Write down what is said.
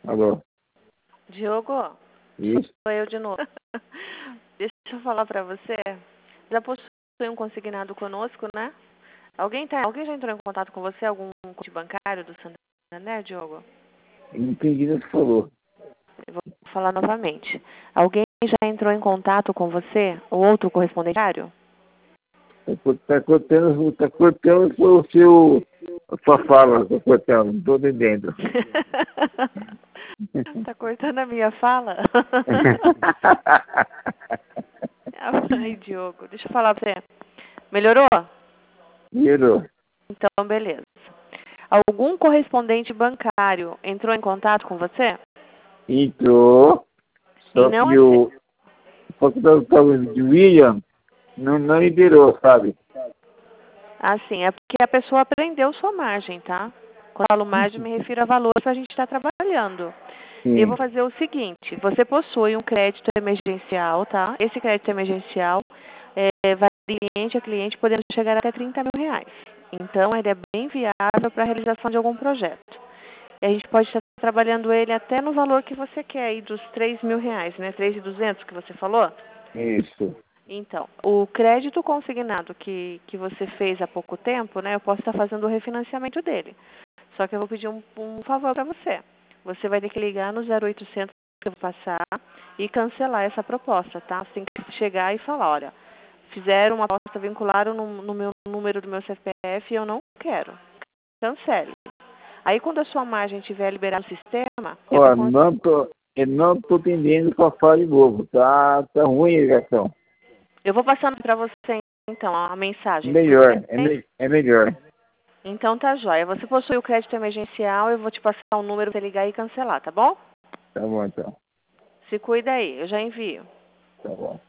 Alô? Diogo, Isso? sou eu de novo. Deixa eu falar pra você. Já possui um consignado conosco, né? Alguém já entrou em contato com você? Algum conte bancário do Santander, Diogo? Eu não entendi o que você falou. Eu vou falar novamente. Alguém já entrou em contato com você? O outro correspondentário? Tá cortando a sua fala, tá cortando, não tô entendendo. Tá cortando a minha fala? Ai, Diogo, deixa eu falar pra você. Melhorou? Virou. Então, beleza. Algum correspondente bancário entrou em contato com você? Entrou, E só não que o facultado de William não liberou, sabe? assim, é porque a pessoa aprendeu sua margem, tá? Quando eu falo margem, me refiro a valor que a gente está trabalhando. Eu vou Sim, fazer o seguinte, você possui um crédito emergencial, tá? Esse crédito emergencial vai de cliente a cliente, podendo chegar até R$ 30.000. Então, ele é bem viável para a realização de algum projeto. E a gente pode estar trabalhando ele até no valor que você quer, aí dos R$ 3.000, né? 3.200 que você falou? isso. Então, o crédito consignado que você fez há pouco tempo, né? Eu posso estar fazendo o refinanciamento dele. Só que eu vou pedir um favor para você. Você vai ter que ligar no 0800 que eu vou passar e cancelar essa proposta, tá? Você tem que chegar e falar, olha, fizeram uma aposta, vincularam no meu número do meu CPF e eu não quero. Cancele. Aí quando a sua margem estiver liberada no sistema, Ó, eu não tô entendendo sua fala de novo, tá ruim a ligação. eu vou passando para você então a mensagem, tudo Melhor, bem? é melhor. Então tá jóia. Você possui o crédito emergencial, eu vou te passar um número para você ligar e cancelar, tá bom? Tá bom então, Se cuida aí, eu já envio. tá bom.